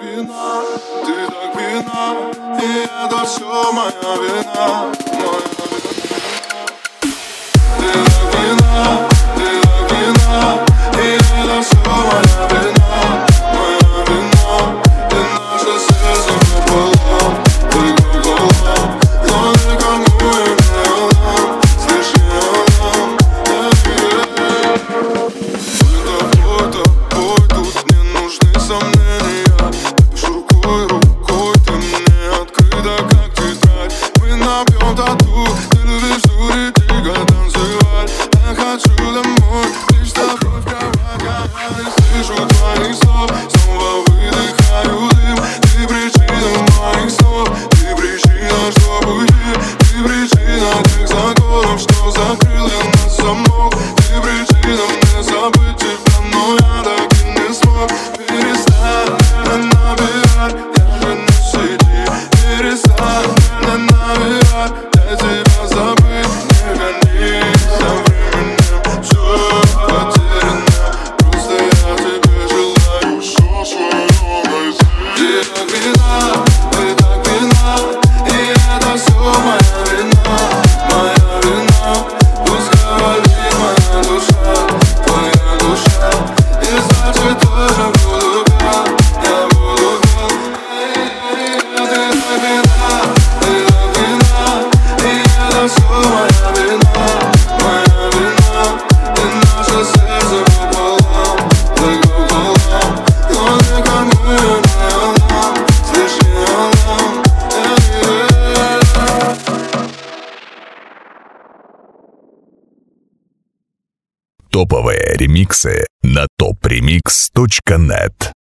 вина, ты так вина, и это все моя вина, моя вина. Ты так вина, ты так вина, и это все моя вина, моя вина. И наше сердце пополам, ты пополам, но никому я не отдам, слышь, не отдам. Тобой тут не нужны сомнения. Пишу рукой, ты мне открыта, как тетрадь. Мы набьем тату, ты любишь дурить и танцевать. Я хочу домой, лишь с тобой в кровать. Я не слышу твоих слов, снова выдыхаю дым. Ты причина моих снов, ты причина, что уйти. Ты причина тех законов, что закрыли нас замок. Ты причина мне забыть тебя, но я так и не смог. Перестань меня набирать, я же не сиди. Перестань меня набирать, дай тебя забыть. Не гони за временем, все потеряно. Просто я тебе желаю все свое найти. Ты так вина, ты так вина, и это все моя вина, моя вина. Пусть говорит моя душа, твоя душа, и значит тоже буду пьян, я буду пьян. Ты так вина, и это все моя вина, моя вина. И наше сердце пополам, так пополам, но никому я не отдам, слышь, не отдам. Топовые ремиксы на topremix.net.